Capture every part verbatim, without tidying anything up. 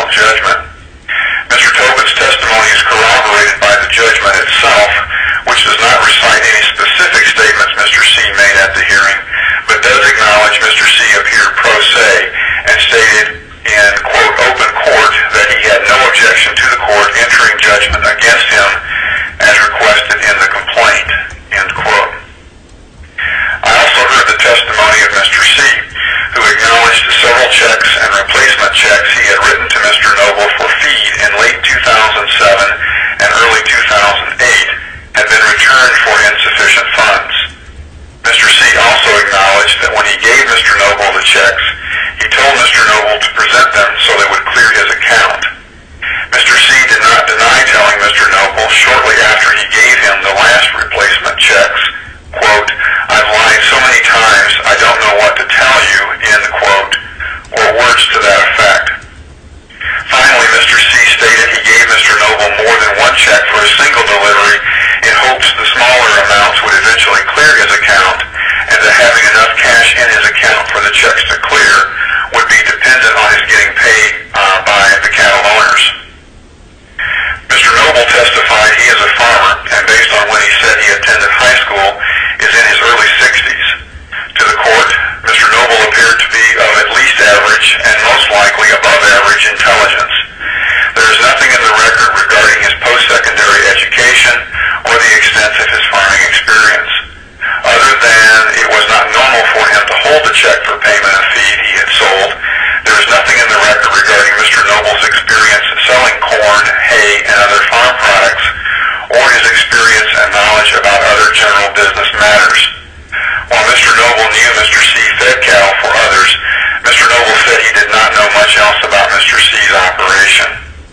judgment. Mister Tobin's testimony is corroborated by the judgment itself, which does not recite any specific statements Mister C made at the hearing, but does acknowledge Mister C appeared pro se and stated in, quote, open court that he had no objection to the court entering judgment against him as requested in the complaint, end quote. I also heard the testimony of Mister C, who acknowledged several checks and replacement checks he had written to Mister Noble for feed in late two thousand seven and early two thousand eight had been returned for insufficient funds. Mister C also acknowledged that when he gave Mister Noble the checks, he told Mister Noble to present them so they would clear his account. Mister C did not deny telling Mister Noble shortly after he gave him the last replacement checks, quote, I've lied so many times I don't know what to tell you, end quote, or words to that effect. Finally, Mister C stated he gave Mister Noble more than one check for a single delivery in hopes the smaller amounts would eventually clear his account, and that having enough cash in his account for the checks to clear would be dependent on his getting paid uh, by the cattle owners. Mister Noble testified he is a farmer, and based on when he said he attended high school, is in his early sixties. To the court, Mister Noble appeared to be of at least average and most likely above average intelligence. There is nothing in the record regarding his post-secondary education or the extent of his farming experience. Other than it was not normal for him to hold the check for payment of feed he had sold, there is nothing in the record regarding Mister Noble's experience selling corn, hay, and other farm products, or his experience and knowledge about other general business matters. While Mister Noble knew Mister C fed cattle for others, Mister Noble said he did not know much else about Mister C's operation.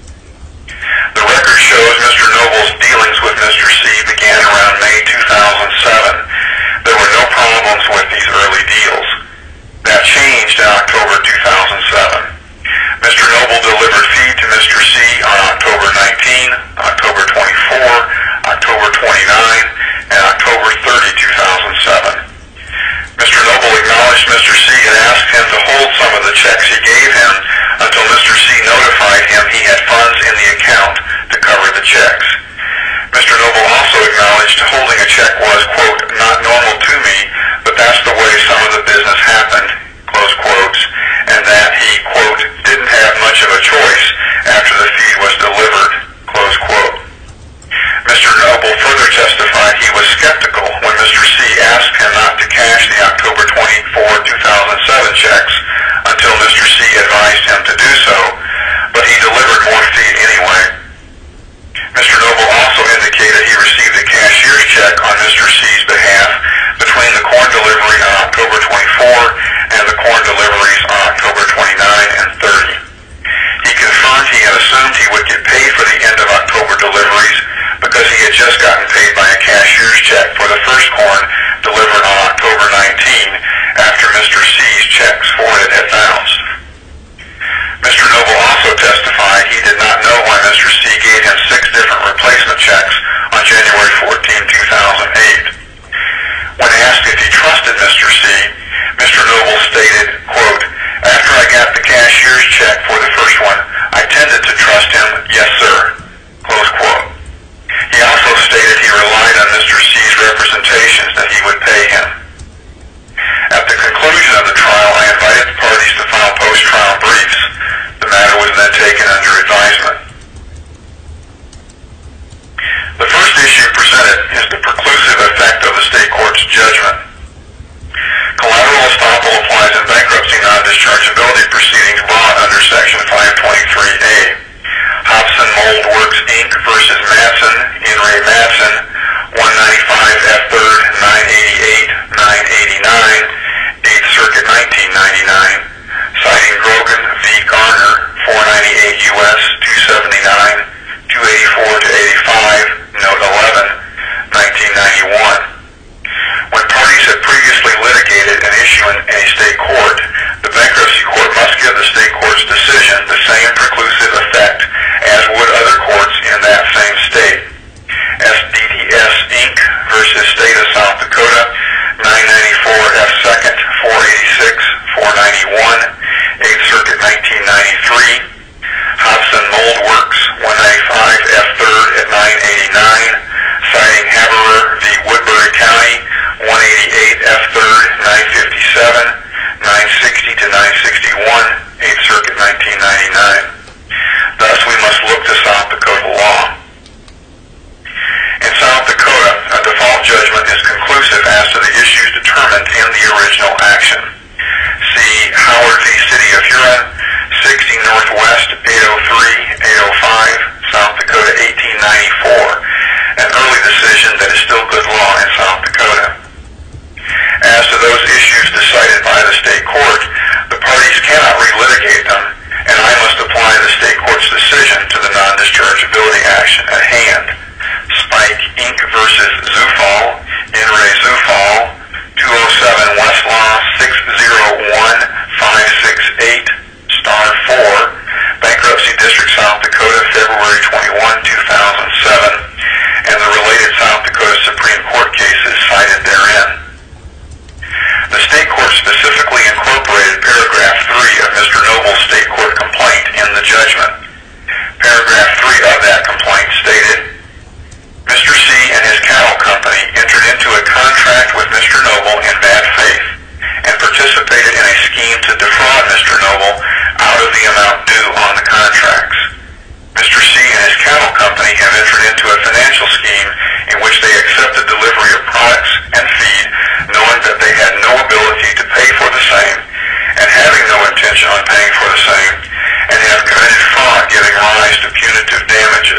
The record shows Mister Noble's dealings with Mister C began around May two thousand seven. There were no problems with these early deals. That changed in October two thousand seven. Mister Noble delivered feed to Mister C on October nineteenth, October twenty-fourth, October twenty-ninth, and October thirtieth, two thousand seven. Mister Noble acknowledged Mister C had asked him to hold some of the checks he gave him until Mister C notified him he had funds in the account to cover the checks. Mister Noble also acknowledged holding a check was, quote, not normal to me, but that's the way some of the business happened, close quotes, and that he, quote, didn't have much of a choice after the feed was delivered, close quote. Mister Noble further testified he was skeptical when Mister C asked him not to cash the October twenty-fourth, two thousand seven checks until Mister C advised him to do so, but he delivered more feed anyway. Mister Noble also indicated he received a cashier's check on Mister C's behalf between the corn delivery on October twenty-fourth and the corn deliveries on October twenty-ninth and thirtieth. He confirmed he had assumed he would get paid for the end of October deliveries because he had just gotten paid by a cashier's check for the first corn delivered on October nineteenth after Mister C's checks for it had bounced. Mister Noble also testified he did not know why Mister C gave him six different replacement checks on January fourteenth, two thousand eight. When asked if he trusted Mister C, Mister Noble stated, quote, after I got the cashier's check for the first one, I tended to trust him, yes sir, close quote. He also stated he relied on Mister C's representations that he would pay him. At the conclusion of the trial, I invited the parties to file post-trial briefs. The matter was then taken under advisement. The first issue presented is the preclusive effect of the state court's judgment. Collateral estoppel applies in bankruptcy non-dischargeability proceedings brought under Section five twenty-three A. Hobson Mold Works, Incorporated versus Matson, in re Matson, one ninety-five F third, nine eighty-eight, nine eighty-nine, eighth Circuit, nineteen ninety-nine, citing Grogan v. Garner, four ninety-eight U S two seventy-nine, two eighty-four to eighty-five, note eleven, nineteen ninety-one. When parties have previously litigated an issue in a state court, the bankruptcy court must give the state court's decision the same preclusive effect as would other courts in that same state. S D D S Incorporated versus State of South Dakota, nine ninety-four F second, four eighty-six, four ninety-one, eighth Circuit, nineteen ninety-three. specifically incorporated paragraph three of Mister Noble's state court complaint in the judgment. Paragraph three of that complaint stated, Mister C and his cattle company entered into a contract with Mister Noble in bad faith and participated in a scheme to defraud Mister Noble out of the amount due on the contracts. Mister C and his cattle company have entered into a financial scheme in which they accepted delivery of products and feed, knowing that they had no ability to pay for the same, and having no intention on paying for the same, and have committed fraud giving rise to punitive damages.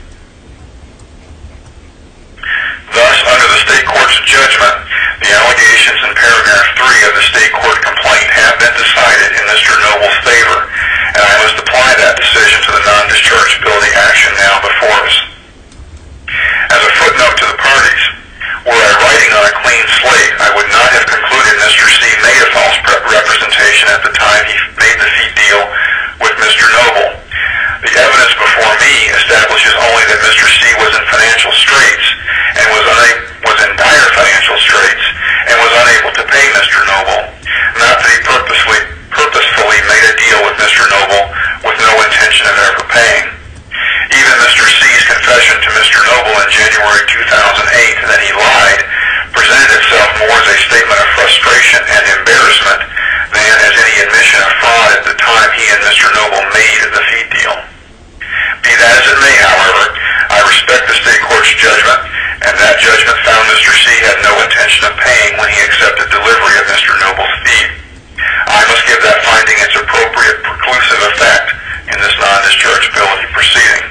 Thus, under the state court's judgment, the allegations in paragraph three of the state court complaint have been decided in Mister Noble's favor, and I must apply that decision to the non-dischargeability action now before us. As a footnote to the parties, were I writing on a clean slate, I would not have concluded Mister C made a false representation at the time he made the fee deal with Mister Noble. The evidence before me establishes only that Mister C was in financial straits and was, was in dire financial straits and was unable to pay Mister Noble, not that he purposely, purposefully made a deal with Mister Noble with no intention of ever paying. Even Mister C's confession to Mister Noble in January two thousand eight that he lied presented itself more as a statement of frustration and embarrassment than as any admission of fraud at the time he and Mister Noble made the fee deal. Be that as it may, however, I respect the state court's judgment, and that judgment found Mister C had no intention of paying when he accepted delivery of Mister Noble's feed. I must give that finding its appropriate preclusive effect in this non-dischargeability proceeding.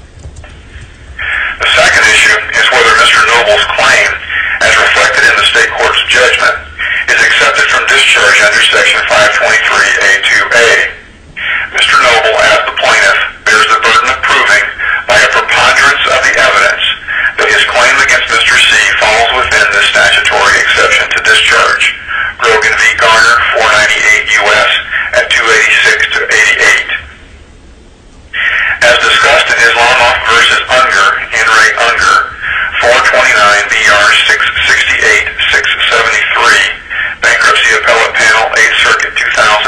The second issue is whether Mister Noble's claim, as reflected in the state court's judgment, is accepted from discharge under Section five twenty-three A two A. Mister Noble, as the plaintiff, bears the burden of proving, by a preponderance of the evidence, that his claim against Mister C falls within this statutory exception to discharge. Grogan v. Garner, four ninety-eight U S at two eighty-six to eighty-eight. As discussed in Islamoff versus Unger, In re Unger, four twenty-nine B R six sixty-eight six seventy-three, Bankruptcy Appellate Panel, eighth Circuit, two thousand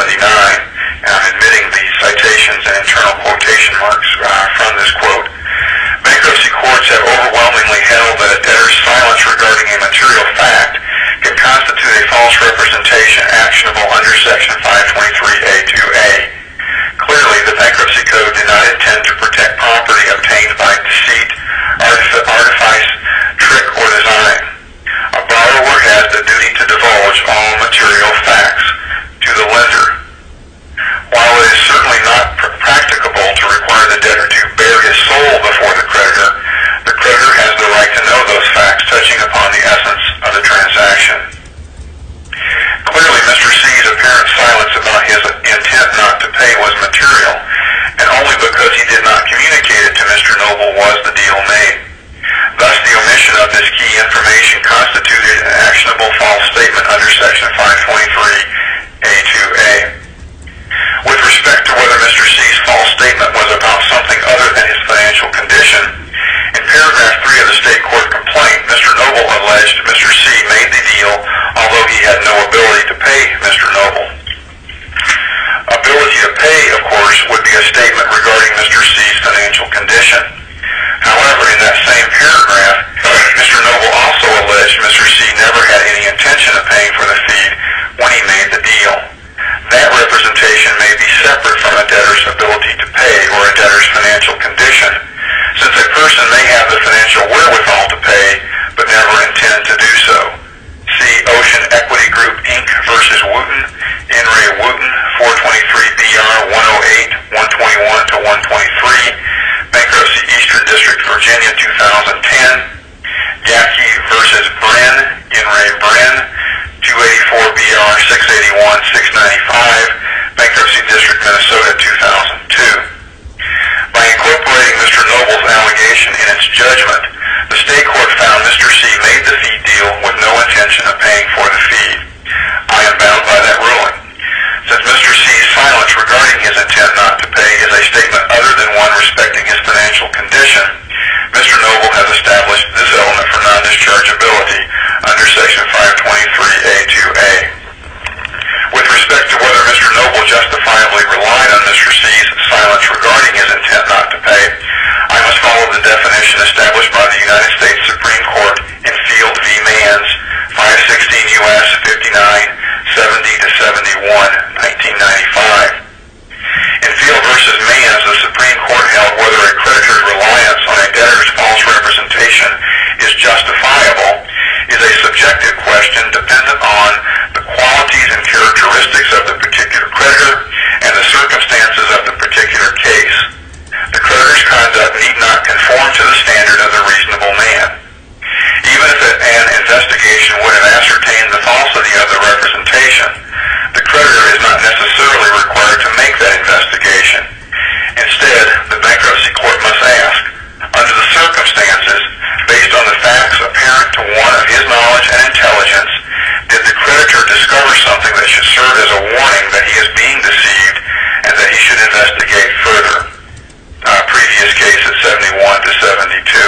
seventy-nine, and I'm admitting the citations and internal quotation marks uh, from this quote. Bankruptcy courts have overwhelmingly held that a debtor's silence regarding a material fact can constitute a false representation actionable under Section five twenty-three A two A. Clearly, the Bankruptcy Code did not intend to protect property obtained by deceit, artif- artifice, trick, or design. A borrower has the duty to divulge all material facts to the lender. While it is certainly not pr- practicable to require the debtor to bare his soul before the creditor, the creditor has the right to know those facts touching upon the essence of the transaction. Clearly, Mister C's apparent silence about his intent not to pay was material, and only because he did not communicate it to Mister Noble was the deal made. Thus, the omission of this key information constituted an actionable false statement under Section five twenty-three A two A. With respect to whether Mister C's false statement was about something other than his financial condition, in paragraph three of the state court complaint, Mister Noble alleged Mister C made the deal although he had no ability to pay Mister Noble. Ability to pay, of course, would be a statement regarding Mister C's financial condition. However, in that same paragraph, Mister Noble also alleged Mister C never had any intention of paying for the fee when he made the deal. That representation may be separate from a debtor's ability to pay or a debtor's financial condition, since a person may have the financial wherewithal to pay, but never intend to do so. See Ocean Equity Group, Incorporated versus Wooten, In re Wooten, four twenty-three B R one oh eight, one twenty-one to one twenty-three, Bankruptcy Eastern District, Virginia, two thousand ten, Gaffney versus Brin, In re Brin, two eighty-four B R six eighty-one, six ninety-five, Bankruptcy District, Minnesota, two thousand two. By incorporating Mister Noble's allegation in its judgment, the state court found Mister C made the fee deal with no intention of paying for the fee. I am bound by that ruling. Since Mister C's silence regarding his intent not to pay is a statement other than one respecting his financial condition, Mister Noble has established this element for non-dischargeability under Section five twenty-three A two A. With respect to whether Mister Noble justifiably relied on Mister C's silence regarding his intent not to pay, I must follow the definition established by the United States Supreme Court in Field v. Manns, five sixteen U S fifty-nine, seventy to seventy-one, nineteen ninety-five. In Field versus Manns, the Supreme Court held whether a creditor's reliance on a debtor's false representation is justifiable is a subjective question dependent on the qualities and characteristics of the particular creditor and the circumstances of the particular case. The creditor's conduct need not conform to the standard of the reasonable man. Even if an investigation would have ascertained the falsity of the representation, the creditor is not necessarily required to make that investigation. Instead, the bankruptcy court must ask, under the circumstances, based on the facts apparent to one of his knowledge and intelligence, did the creditor discover something that should serve as a warning that he is being deceived and that he should investigate further? Uh, previous case at seventy-one to seventy-two.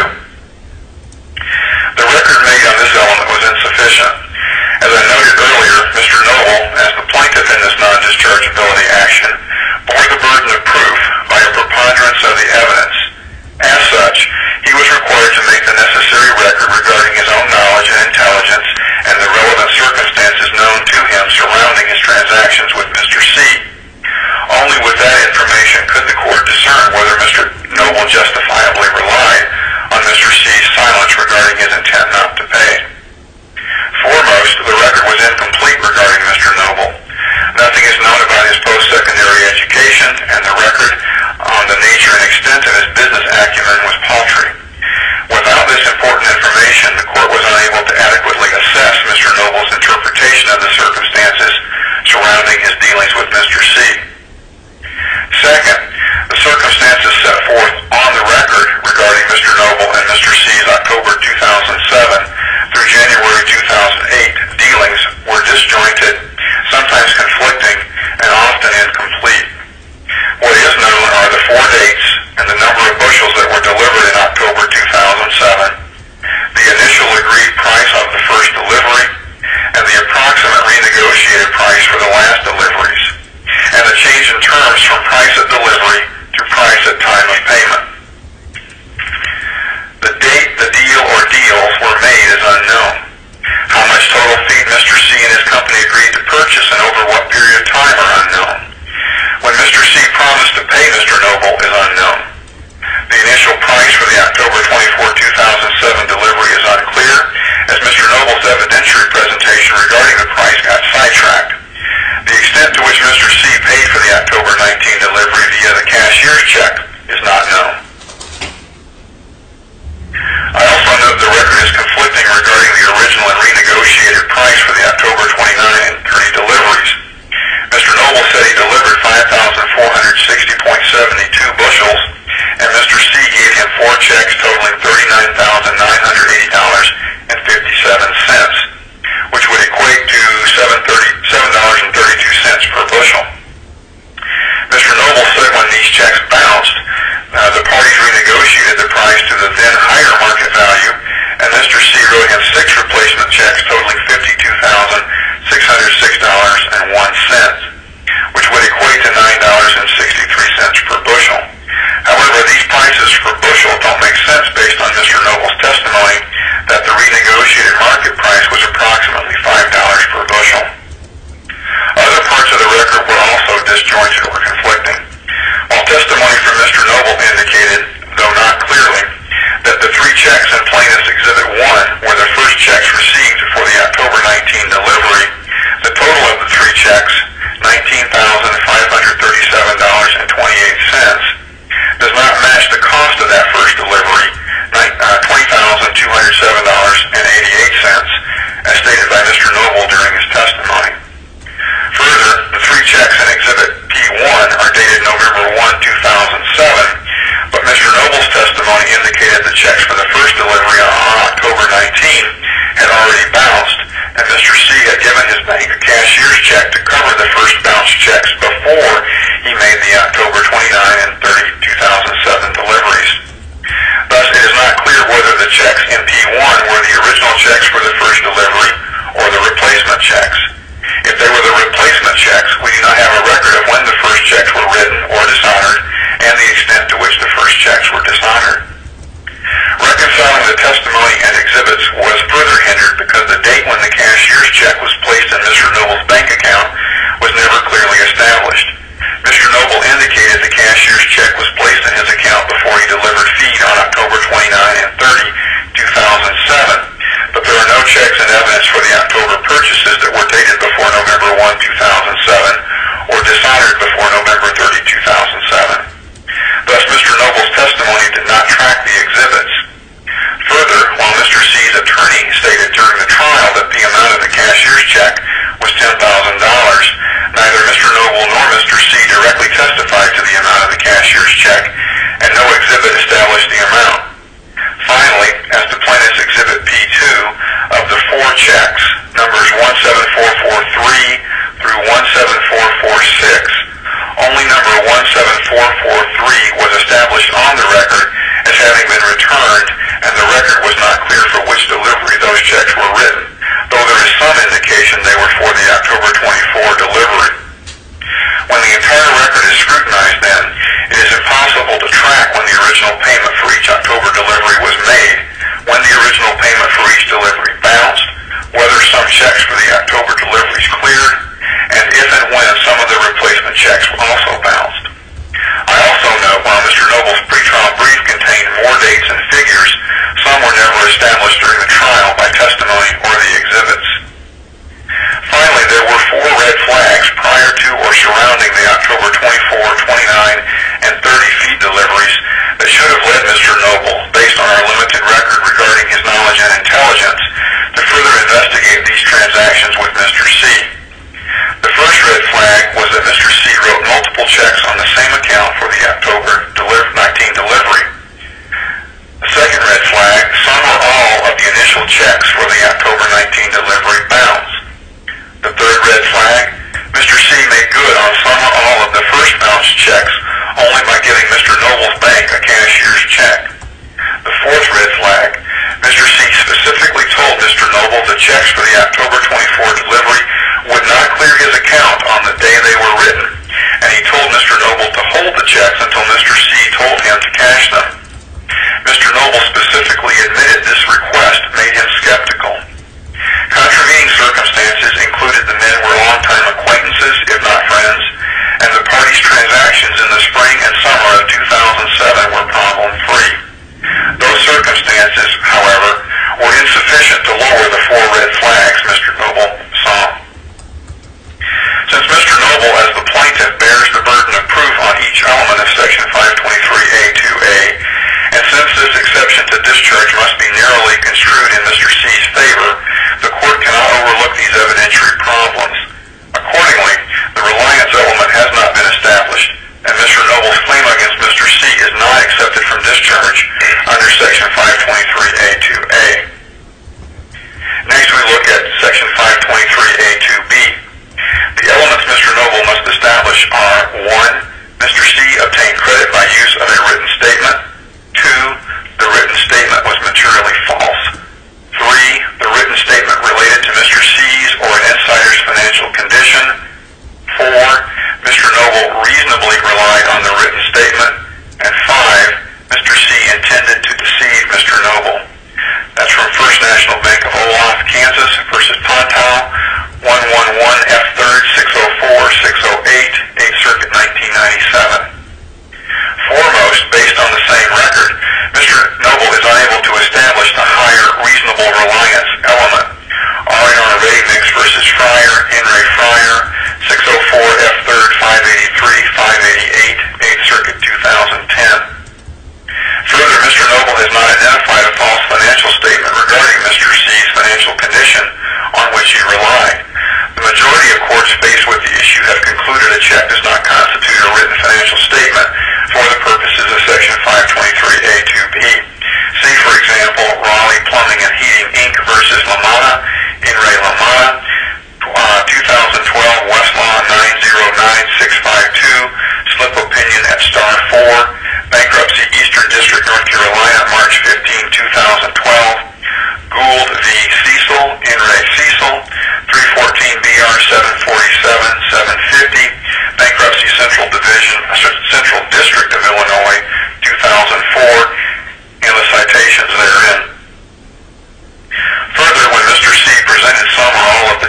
The record made on this element was insufficient. As I noted earlier, Mister Noble, as the plaintiff in this non-dischargeability action, bore the burden of proof by a preponderance of the evidence. As such, he was required to make the necessary record regarding his own knowledge and intelligence and the relevant circumstances known to him surrounding his transactions with Mister C. Only with that information could the court discern whether Mister Noble justifiably relied on Mister C's silence regarding his intent not to pay. Foremost, the record was incomplete regarding Mister Noble. Nothing is known about his post-secondary education, and the record on the nature and extent of his business acumen was paltry. Without this important information, the court was unable to adequately assess Mister Noble's interpretation of the circumstances surrounding his dealings with Mister C. Second, the circumstances set forth on the record regarding associated market price was approximately five dollars per bushel. Other parts of the record were also disjointed or conflicting. While testimony from Mister Noble indicated, though not clearly, that the three checks in Plaintiff's Exhibit one were the first checks received for the October nineteenth delivery, the total of the three checks, nineteen thousand five hundred thirty-seven dollars and twenty-eight cents, does not match the cost of that first delivery, twenty thousand two hundred seven dollars and eighty-eight cents, as stated by Mister Noble during his testimony. Further, the three checks in Exhibit P one are dated November first, two thousand seven, but Mister Noble's testimony indicated the checks for the first delivery on October nineteenth had already bounced, and Mister C had given his bank a cashier's check to cover the first bounced checks before he made the October twenty-ninth and thirtieth, two thousand seven deliveries. Thus, it is not clear whether the checks in P one were the original checks for the first delivery or the replacement checks. If they were the replacement checks, we do not have a record of when the first checks were written or dishonored and the extent to which the first checks were dishonored. Reconciling the testimony and exhibits was further hindered because the date when the cashier's check was placed in Mister Noble's bank account was never clearly established. Mister Noble indicated the cashier's check was placed in his account before he delivered feed on October twenty-ninth and thirtieth, two thousand seven, but there are no checks and evidence for the October purchases that were dated before November first, two thousand seven, or dishonored before November thirtieth, two thousand seven. Thus, Mister Noble's testimony did not track the exhibits. Further, while Mister C's attorney stated during the trial that the amount of the cashier's check was ten thousand dollars, neither Mister Noble nor Mister C directly testified to the amount of the cashier's check, and no exhibit established the amount. Finally, as to Plaintiff's Exhibit P two, of the four checks, numbers one seven four four three through one seven four four six, only number one seven four four three was established on the record as having been returned, and the record was not clear for which delivery those checks were written, though there is some indication they were for the October twenty-fourth delivery. When the entire record is scrutinized, then, it is impossible to track when the original payment for each October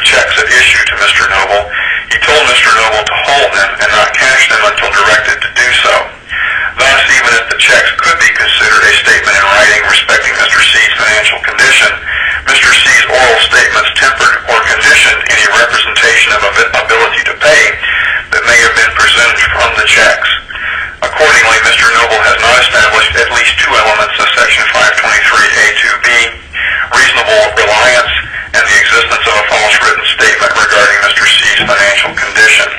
checks at issue to Mister Noble, he told Mister Noble to hold them and not cash them until directed to do so. Thus, even if the checks could be considered a statement in writing respecting Mister C's financial condition, Mister C's oral statements tempered or conditioned any representation of ability to pay that may have been presumed from the checks. Accordingly, Mister Noble has not established at least two elements of Section five twenty-three A two B, reasonable reliance and the existence of a false written statement regarding Mister C's financial condition.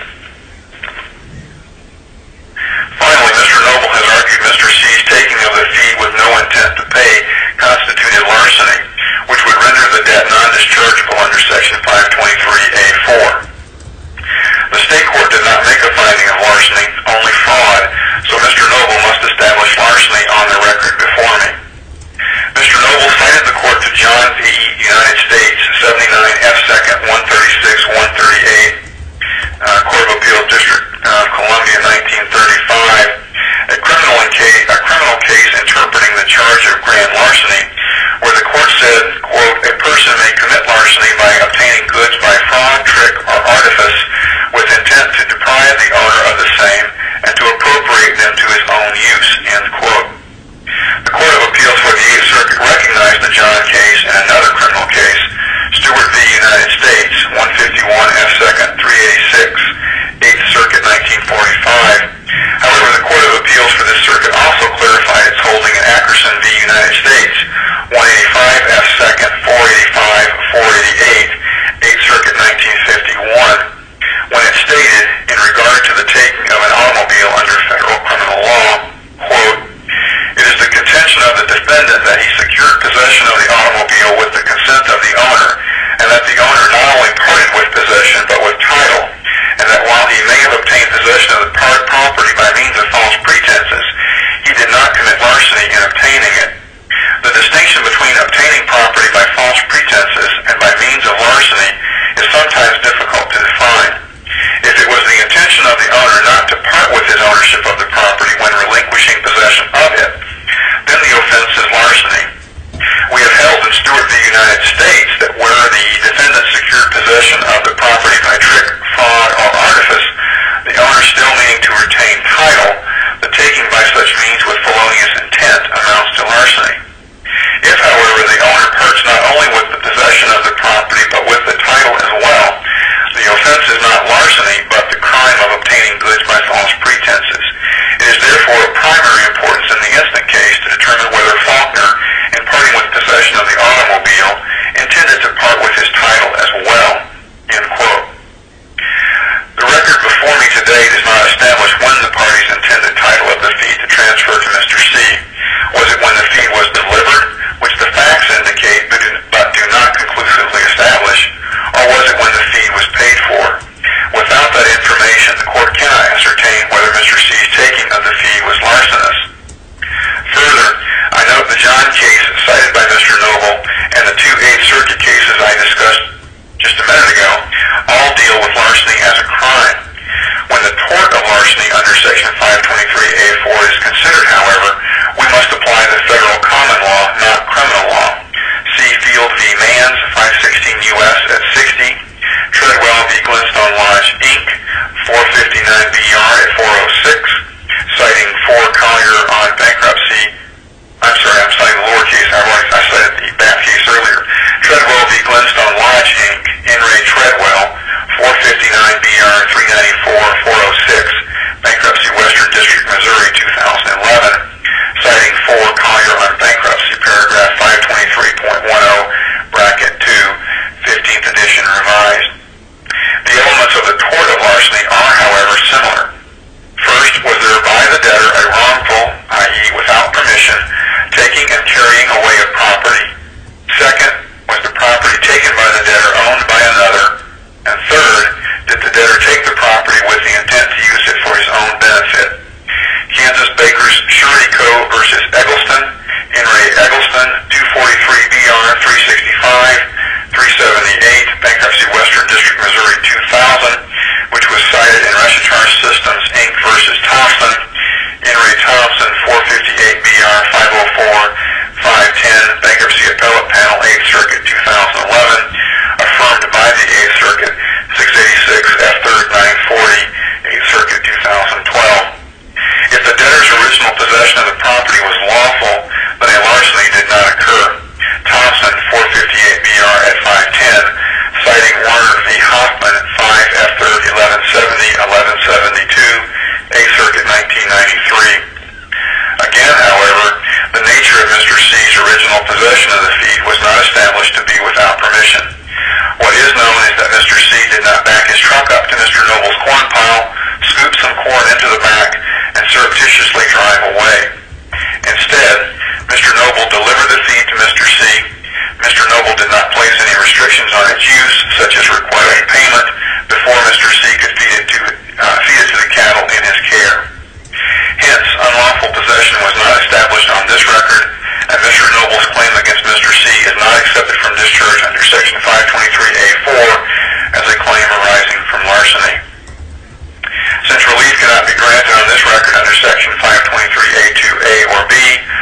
Finally, Mister Noble has argued Mister C's taking of the fee with no intent to pay constituted larceny, which would render the debt non-dischargeable under Section five twenty-three A four. The state court did not make a finding of larceny, only fraud, so Mister Noble must establish larceny on the record before me. Mister Noble cited the court to John V. United States, seventy-nine F second one thirty-six one thirty-eight, uh, Court of Appeals District of Columbia, nineteen thirty-five, a criminal, case, a criminal case interpreting the charge of grand larceny, where the court said, quote, a person may commit larceny by obtaining goods by fraud, trick, or artifice with intent to deprive the owner of the same and to appropriate them to his own use, end quote. The Court of Appeals for the Eighth Circuit recognized the John case and another criminal case, Stewart v. United States, one fifty-one F second three eighty-six, Eighth Circuit, nineteen forty-five. However, the Court of Appeals for this circuit also clarified its holding in Ackerson v. United States, one eighty-five F second four eighty-five four eighty-eight, Eighth Circuit, nineteen fifty-one, when it stated, in regard to the taking of an automobile under federal criminal law, quote, it is the contention of the defendant that he secured possession of the automobile with the consent of the owner, and that the owner not only parted with possession but with title, and that while he may have obtained possession of the part property by means of false pretenses, he did not commit larceny in obtaining it. The distinction between obtaining property by false pretenses and by means of larceny is sometimes difficult to define. If it was the intention of the owner not to part with his ownership of the property when relinquishing possession of it, then the offense is larceny. We have held in Stewart v. United States that where the defendant secured possession of the property by trick, fraud, or artifice, the owner still needing to retain title, the taking by such means with felonious intent amounts to larceny. If, however, the owner parts not only with the possession of the property but with the title as well, the offense is not larceny but the crime of obtaining goods by false pretenses. It is therefore of primary importance in the instant case to determine whether Faulkner, in parting with possession of the automobile, intended to part with his title as well, end quote. The record before me today does not establish when the parties intended title of the fee to transfer to Mister C. Was it when the fee was delivered, which the facts indicate but do, but do not conclusively establish, or was it when the fee was paid for? Without that information, the court cannot ascertain whether Mister C's taking of the fee was larcenous. Further, I note the John case cited by Mister Noble and the two Eighth Circuit cases I discussed just a minute ago all deal with larceny as a crime. When the tort of larceny under Section five twenty-three A four is considered, however, we must apply the federal common law, not criminal law. See Field v. Manns, five sixteen U S at sixty, Treadwell v. Glenstone Lodge, Incorporated, four fifty-nine B R at four oh six, citing four Collier on bankruptcy. I'm sorry, I'm citing the lower case. I, already, I cited the B A P case earlier. Treadwell v. Glenstone Lodge, Incorporated, N. Ray Treadwell, four fifty-nine B R three ninety-four four oh six, Bankruptcy, Western District, Missouri, two thousand eleven, citing four Collier on bankruptcy, paragraph five twenty-three point ten, bracket two, fifteenth edition revised. The elements of the tort of larceny are, however, similar. First, was there by the debtor a wrongful, that is without permission, taking and carrying away of property? Second, was the property taken by the debtor owned by another? And third, did the debtor take the property with the intent this record under Section five twenty-three A two A or B